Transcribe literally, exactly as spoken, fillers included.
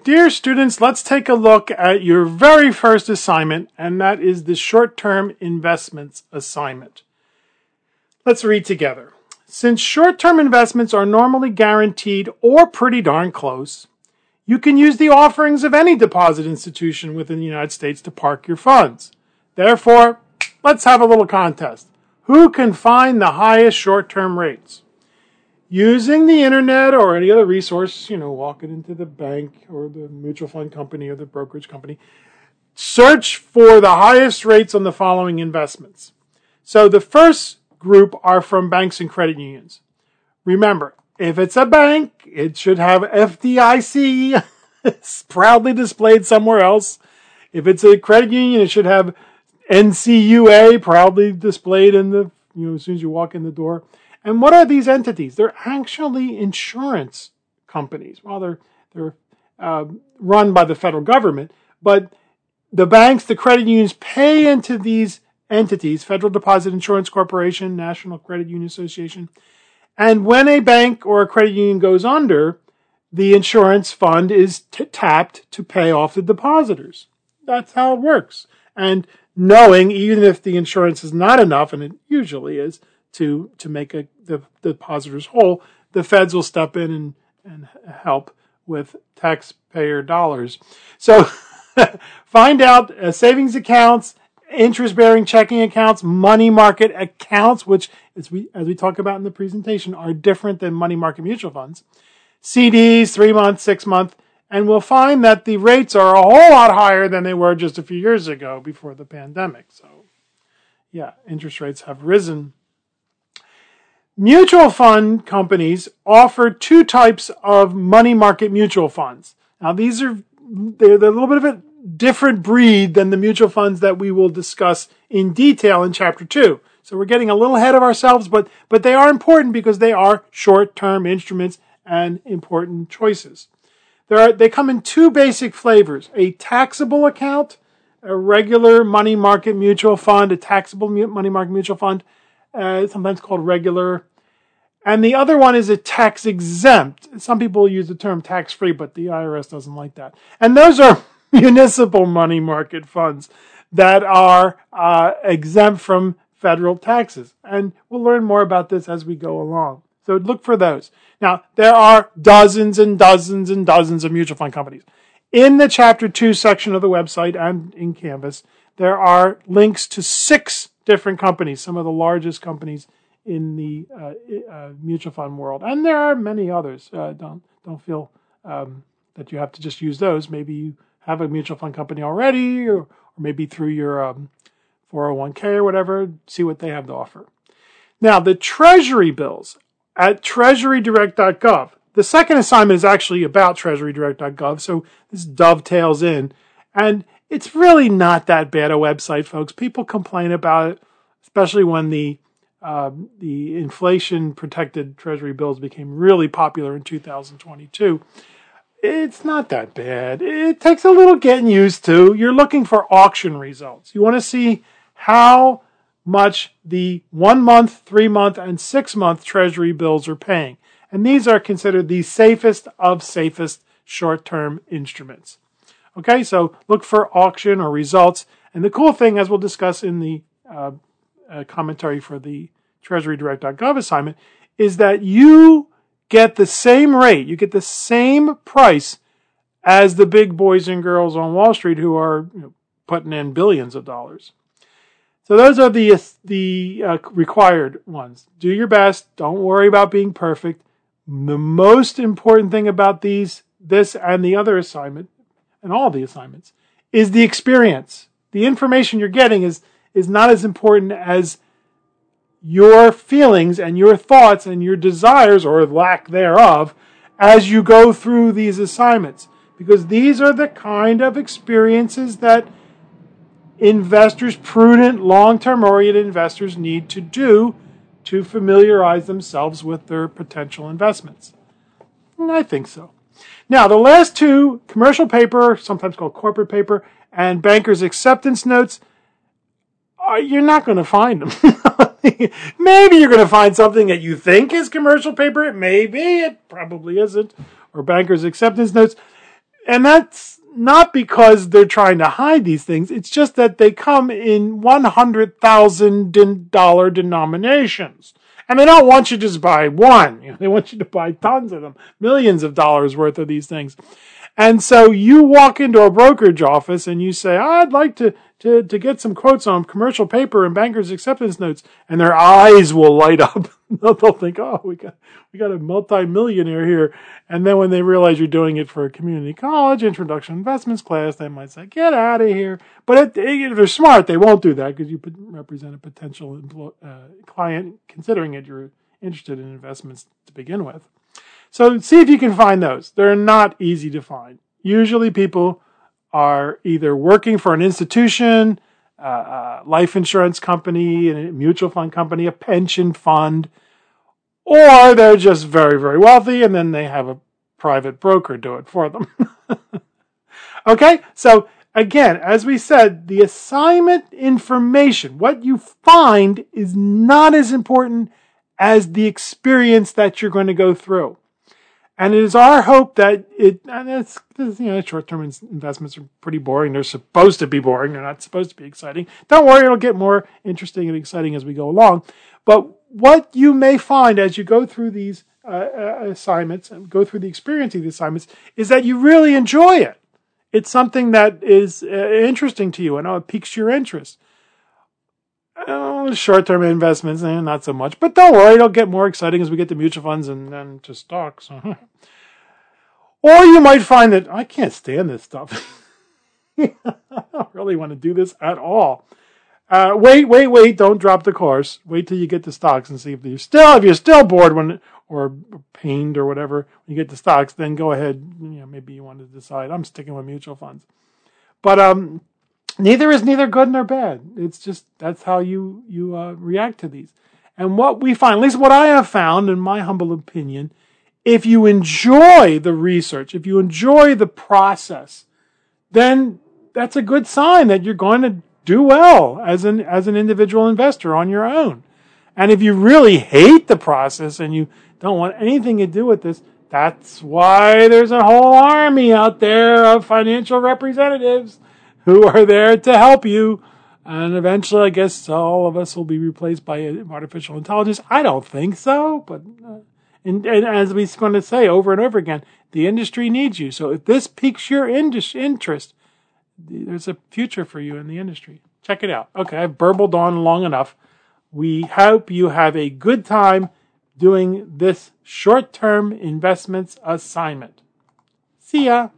Dear students, let's take a look at your very first assignment, and that is the short-term investments assignment. Let's read together. Since short-term investments are normally guaranteed or pretty darn close, you can use the offerings of any deposit institution within the United States to park your funds. Therefore, let's have a little contest. Who can find the highest short-term rates? Using the internet or any other resource, you know, walking into the bank or the mutual fund company or the brokerage company, search for the highest rates on the following investments. So the first group are from banks and credit unions. Remember, if it's a bank, it should have F D I C proudly displayed somewhere else. If it's a credit union, it should have N C U A proudly displayed in the, you know, as soon as you walk in the door. And what are these entities? They're actually insurance companies. Well, they're they're uh, run by the federal government, but the banks, the credit unions pay into these entities, Federal Deposit Insurance Corporation, National Credit Union Association. And when a bank or a credit union goes under, the insurance fund is t- tapped to pay off the depositors. That's how it works. And knowing, even if the insurance is not enough, and it usually is, to to make a, the, the depositors whole, the feds will step in and, and help with taxpayer dollars. So find out uh, savings accounts, interest-bearing checking accounts, money market accounts, which, as we as we talk about in the presentation, are different than money market mutual funds, C Ds, three-month, six-month, and we'll find that the rates are a whole lot higher than they were just a few years ago before the pandemic. So, yeah, interest rates have risen. Mutual fund companies offer two types of money market mutual funds. Now, these are they're, they're a little bit of a different breed than the mutual funds that we will discuss in detail in Chapter two. So we're getting a little ahead of ourselves, but but they are important because they are short-term instruments and important choices. There are, they come in two basic flavors: a taxable account, a regular money market mutual fund, a taxable money market mutual fund, uh, sometimes called regular. And the other one is a tax-exempt. Some people use the term tax-free, but the I R S doesn't like that. And those are municipal money market funds that are uh, exempt from federal taxes. And we'll learn more about this as we go along. So look for those. Now, there are dozens and dozens and dozens of mutual fund companies. In the Chapter two section of the website and in Canvas, there are links to six different companies, some of the largest companies in the uh, uh, mutual fund world. And there are many others. Uh, don't don't feel um, that you have to just use those. Maybe you have a mutual fund company already, or, or maybe through your um, four oh one k or whatever, see what they have to offer. Now, the Treasury bills at treasury direct dot gov. The second assignment is actually about treasury direct dot gov, so this dovetails in. And it's really not that bad a website, folks. People complain about it, especially when the uh, the inflation-protected Treasury bills became really popular in two thousand twenty-two. It's not that bad. It takes a little getting used to. You're looking for auction results. You want to see how much the one-month, three-month, and six-month Treasury bills are paying. And these are considered the safest of safest short-term instruments. Okay, so look for auction or results. And the cool thing, as we'll discuss in the uh, uh, commentary for the treasury direct dot gov assignment, is that you get the same rate, you get the same price as the big boys and girls on Wall Street who are, you know, putting in billions of dollars. So those are the the uh, required ones. Do your best. Don't worry about being perfect. The most important thing about these, this and the other assignment, and all the assignments, is the experience. The information you're getting is, is not as important as your feelings and your thoughts and your desires, or lack thereof, as you go through these assignments. Because these are the kind of experiences that investors, prudent, long-term oriented investors, need to do to familiarize themselves with their potential investments. And I think so. Now, the last two, commercial paper, sometimes called corporate paper, and bankers' acceptance notes, uh, you're not going to find them. Maybe you're going to find something that you think is commercial paper. It may be. It probably isn't. Or bankers' acceptance notes. And that's not because they're trying to hide these things. It's just that they come in one hundred thousand dollars denominations. And they don't want you to just buy one. You know, they want you to buy tons of them, millions of dollars worth of these things. And so you walk into a brokerage office and you say, I'd like to, to, to get some quotes on commercial paper and bankers' acceptance notes. And their eyes will light up. They'll think, oh, we got, we got a multi-millionaire here. And then when they realize you're doing it for a community college introduction investments class, they might say, get out of here. But if they're smart, they won't do that because you represent a potential employ, uh, client considering it you're interested in investments to begin with. So see if you can find those. They're not easy to find. Usually people are either working for an institution, uh, a life insurance company, a mutual fund company, a pension fund, or they're just very, very wealthy and then they have a private broker do it for them. Okay, so again, as we said, the assignment information, what you find, is not as important as the experience that you're going to go through. And it is our hope that it, and it's, you know, short-term investments are pretty boring. They're supposed to be boring. They're not supposed to be exciting. Don't worry, it'll get more interesting and exciting as we go along. But what you may find as you go through these uh, assignments and go through the experience of these assignments is that you really enjoy it. It's something that is uh, interesting to you and oh, it piques your interest. Oh, short-term investments, eh, not so much. But don't worry, it'll get more exciting as we get to mutual funds and then to stocks. Or you might find that, I can't stand this stuff. I don't really want to do this at all. Uh, wait, wait, wait, don't drop the course. Wait till you get to stocks and see if you're still, if you're still bored when, or pained or whatever, when you get to stocks, then go ahead. You know, maybe you want to decide, I'm sticking with mutual funds. But, um, neither is neither good nor bad. It's just, that's how you, you uh, react to these. And what we find, at least what I have found, in my humble opinion, if you enjoy the research, if you enjoy the process, then that's a good sign that you're going to do well as an, as an individual investor on your own. And if you really hate the process and you don't want anything to do with this, that's why there's a whole army out there of financial representatives who are there to help you. And eventually, I guess all of us will be replaced by artificial intelligence. I don't think so, but uh, and, and as we're going to say over and over again, the industry needs you. So if this piques your indus- interest, there's a future for you in the industry. Check it out. Okay, I've burbled on long enough. We hope you have a good time doing this short-term investments assignment. See ya.